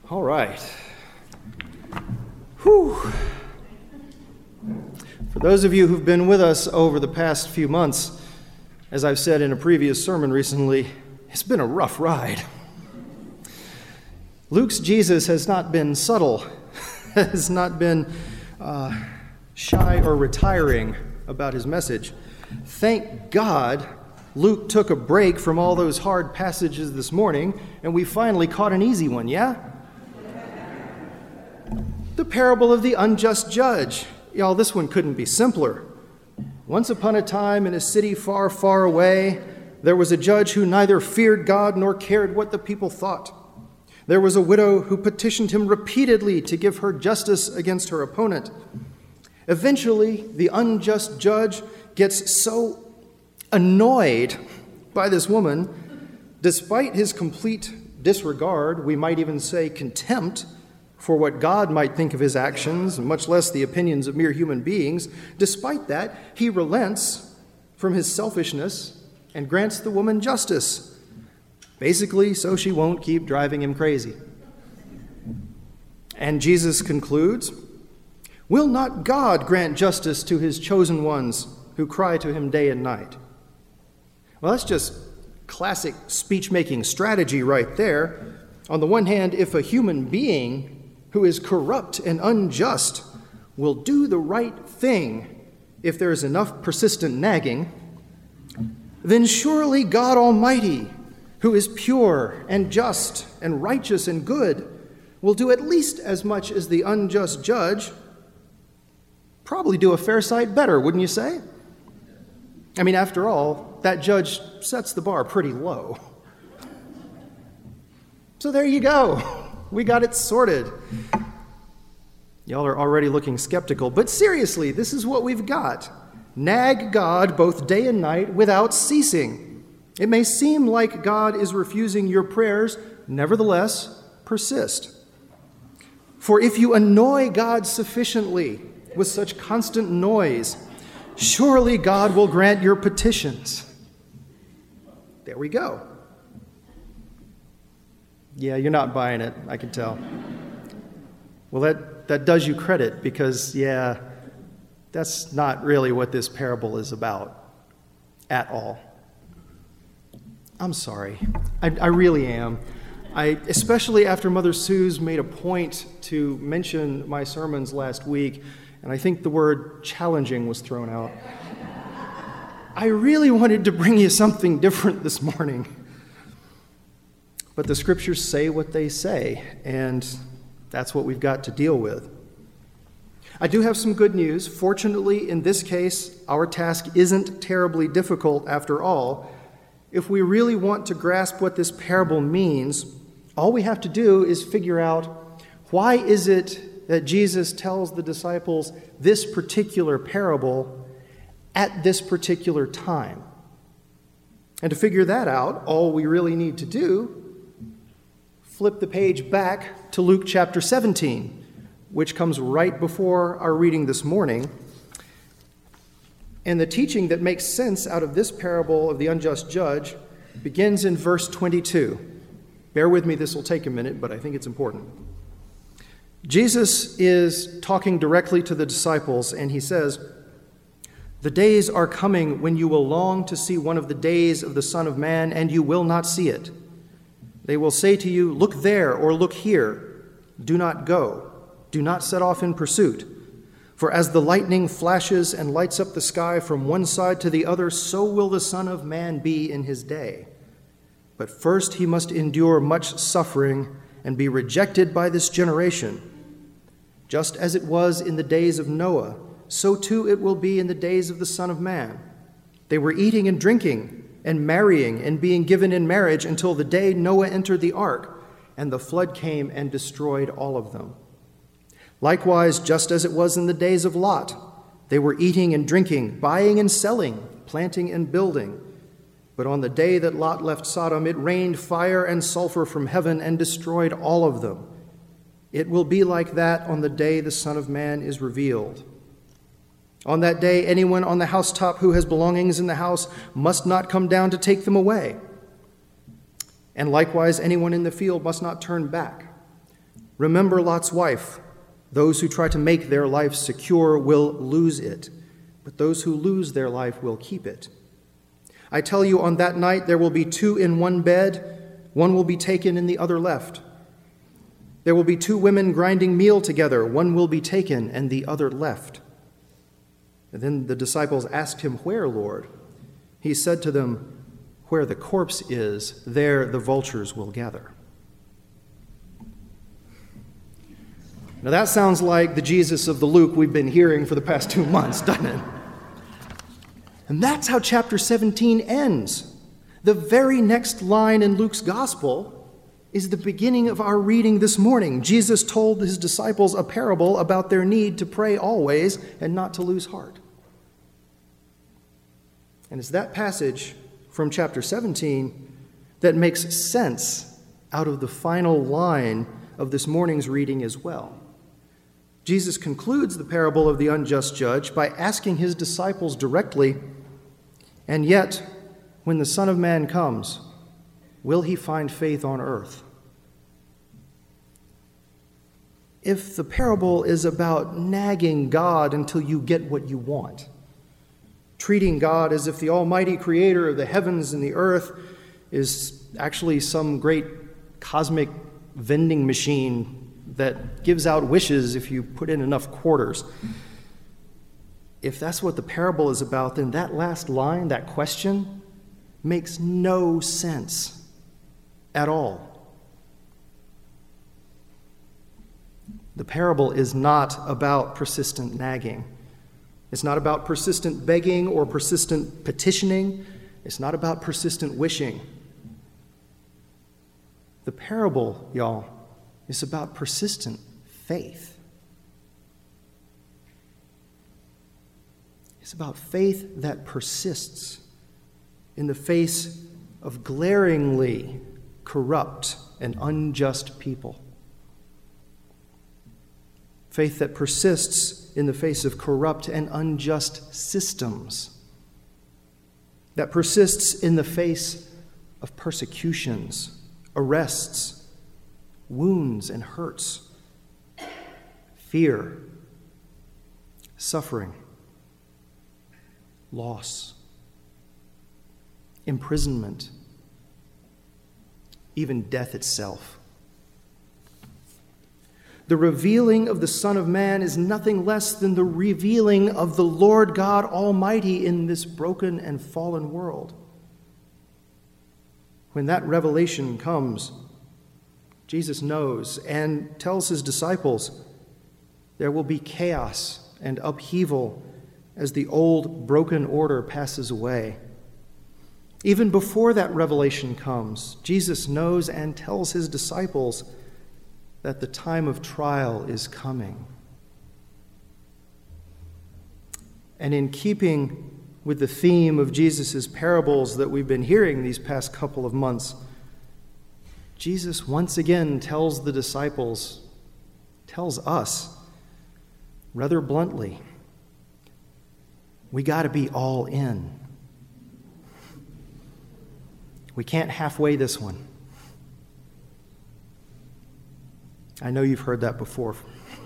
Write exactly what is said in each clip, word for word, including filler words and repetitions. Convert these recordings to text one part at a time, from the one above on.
All right. Whew. For those of you who've been with us over the past few months, as I've said in a previous sermon recently, it's been a rough ride. Luke's Jesus has not been subtle, has not been uh, shy or retiring about his message. Thank God Luke took a break from all those hard passages this morning, and we finally caught an easy one, yeah? The parable of the unjust judge. Y'all, this one couldn't be simpler. Once upon a time in a city far, far away, there was a judge who neither feared God nor cared what the people thought. There was a widow who petitioned him repeatedly to give her justice against her opponent. Eventually, the unjust judge gets so annoyed by this woman, despite his complete disregard, we might even say contempt, for what God might think of his actions, much less the opinions of mere human beings. Despite that, he relents from his selfishness and grants the woman justice, basically so she won't keep driving him crazy. And Jesus concludes, "Will not God grant justice to his chosen ones who cry to him day and night?" Well, that's just classic speech-making strategy right there. On the one hand, if a human being who is corrupt and unjust will do the right thing if there is enough persistent nagging, then surely God Almighty, who is pure and just and righteous and good, will do at least as much as the unjust judge, probably do a fair sight better, wouldn't you say? I mean, after all, that judge sets the bar pretty low. So there you go. We got it sorted. Y'all are already looking skeptical, but seriously, this is what we've got. Nag God both day and night without ceasing. It may seem like God is refusing your prayers, nevertheless, persist. For if you annoy God sufficiently with such constant noise, surely God will grant your petitions. There we go. Yeah, you're not buying it, I can tell. Well, that, that does you credit because, yeah, that's not really what this parable is about at all. I'm sorry. I, I really am. I, especially after Mother Sue's made a point to mention my sermons last week, and I think the word challenging was thrown out. I really wanted to bring you something different this morning. But the scriptures say what they say, and that's what we've got to deal with. I do have some good news. Fortunately, in this case, our task isn't terribly difficult after all. If we really want to grasp what this parable means, all we have to do is figure out why is it that Jesus tells the disciples this particular parable at this particular time. And to figure that out, all we really need to do flip the page back to Luke chapter seventeen, which comes right before our reading this morning. And the teaching that makes sense out of this parable of the unjust judge begins in verse twenty-two. Bear with me, this will take a minute, but I think it's important. Jesus is talking directly to the disciples, and he says, "The days are coming when you will long to see one of the days of the Son of Man, and you will not see it. They will say to you, 'Look there,' or 'Look here.' Do not go. Do not set off in pursuit. For as the lightning flashes and lights up the sky from one side to the other, so will the Son of Man be in his day. But first he must endure much suffering and be rejected by this generation. Just as it was in the days of Noah, so too it will be in the days of the Son of Man. They were eating and drinking and marrying and being given in marriage until the day Noah entered the ark, and the flood came and destroyed all of them. Likewise, just as it was in the days of Lot, they were eating and drinking, buying and selling, planting and building. But on the day that Lot left Sodom, it rained fire and sulfur from heaven and destroyed all of them. It will be like that on the day the Son of Man is revealed. On that day, anyone on the housetop who has belongings in the house must not come down to take them away. And likewise, anyone in the field must not turn back. Remember Lot's wife. Those who try to make their life secure will lose it, but those who lose their life will keep it. I tell you, on that night there will be two in one bed, one will be taken and the other left. There will be two women grinding meal together, one will be taken and the other left. And then the disciples asked him, "Where, Lord?" He said to them, "Where the corpse is, there the vultures will gather." Now that sounds like the Jesus of the Luke we've been hearing for the past two months, doesn't it? And that's how chapter seventeen ends. The very next line in Luke's gospel is the beginning of our reading this morning. Jesus told his disciples a parable about their need to pray always and not to lose heart. And it's that passage from chapter seventeen that makes sense out of the final line of this morning's reading as well. Jesus concludes the parable of the unjust judge by asking his disciples directly, "And yet, when the Son of Man comes, will he find faith on earth?" If the parable is about nagging God until you get what you want, treating God as if the almighty creator of the heavens and the earth is actually some great cosmic vending machine that gives out wishes if you put in enough quarters. If that's what the parable is about, then that last line, that question, makes no sense at all. The parable is not about persistent nagging. It's not about persistent begging or persistent petitioning. It's not about persistent wishing. The parable, y'all, is about persistent faith. It's about faith that persists in the face of glaringly corrupt and unjust people. Faith that persists in the face of corrupt and unjust systems. That persists in the face of persecutions, arrests, wounds and hurts, fear, suffering, loss, imprisonment, even death itself. The revealing of the Son of Man is nothing less than the revealing of the Lord God Almighty in this broken and fallen world. When that revelation comes, Jesus knows and tells his disciples there will be chaos and upheaval as the old broken order passes away. Even before that revelation comes, Jesus knows and tells his disciples that the time of trial is coming. And in keeping with the theme of Jesus' parables that we've been hearing these past couple of months, Jesus once again tells the disciples, tells us, rather bluntly, we got to be all in. We can't halfway this one. I know you've heard that before.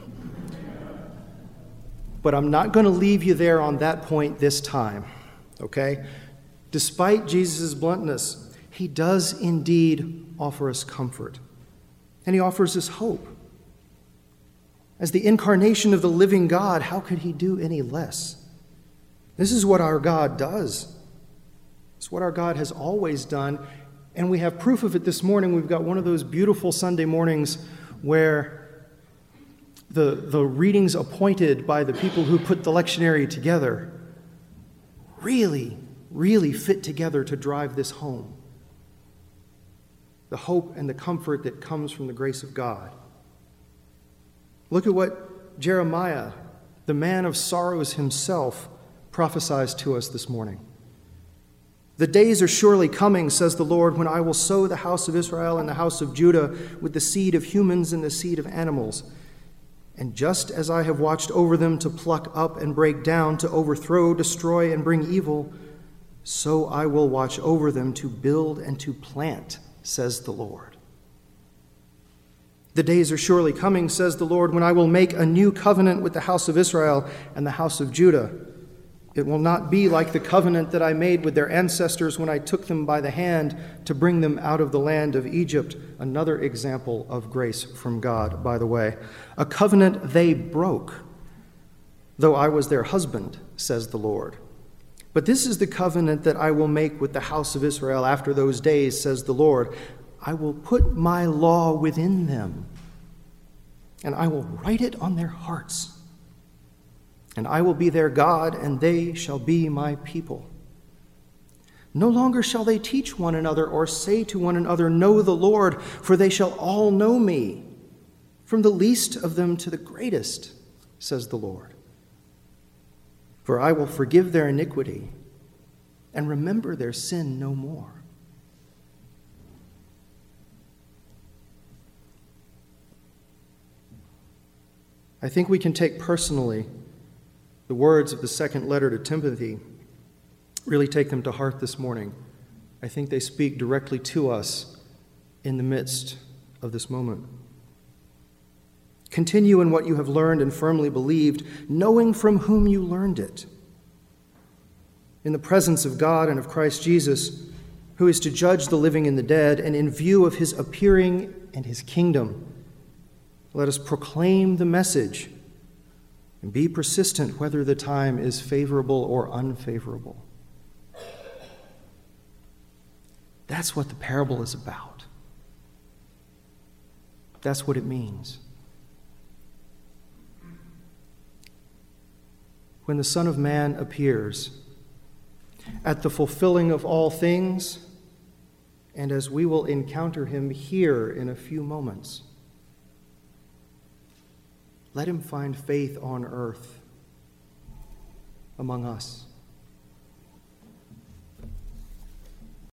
But I'm not going to leave you there on that point this time, okay? Despite Jesus' bluntness, he does indeed offer us comfort, and he offers us hope. As the incarnation of the living God, how could he do any less? This is what our God does. It's what our God has always done, and we have proof of it this morning. We've got one of those beautiful Sunday mornings where the, the readings appointed by the people who put the lectionary together really, really fit together to drive this home. The hope and the comfort that comes from the grace of God. Look at what Jeremiah, the man of sorrows himself, prophesies to us this morning. The days are surely coming, says the Lord, when I will sow the house of Israel and the house of Judah with the seed of humans and the seed of animals. And just as I have watched over them to pluck up and break down, to overthrow, destroy, and bring evil, so I will watch over them to build and to plant, says the Lord. The days are surely coming, says the Lord, when I will make a new covenant with the house of Israel and the house of Judah. It will not be like the covenant that I made with their ancestors when I took them by the hand to bring them out of the land of Egypt. Another example of grace from God, by the way. A covenant they broke, though I was their husband, says the Lord. But this is the covenant that I will make with the house of Israel after those days, says the Lord. I will put my law within them, and I will write it on their hearts. And I will be their God, and they shall be my people. No longer shall they teach one another or say to one another, know the Lord, for they shall all know me, from the least of them to the greatest, says the Lord. For I will forgive their iniquity and remember their sin no more. I think we can take personally the words of the second letter to Timothy, really take them to heart this morning. I think they speak directly to us in the midst of this moment. Continue in what you have learned and firmly believed, knowing from whom you learned it, in the presence of God and of Christ Jesus, who is to judge the living and the dead, and in view of his appearing and his kingdom. Let us proclaim the message and be persistent whether the time is favorable or unfavorable. That's what the parable is about. That's what it means. When the Son of Man appears, at the fulfilling of all things, and as we will encounter him here in a few moments, let him find faith on earth among us.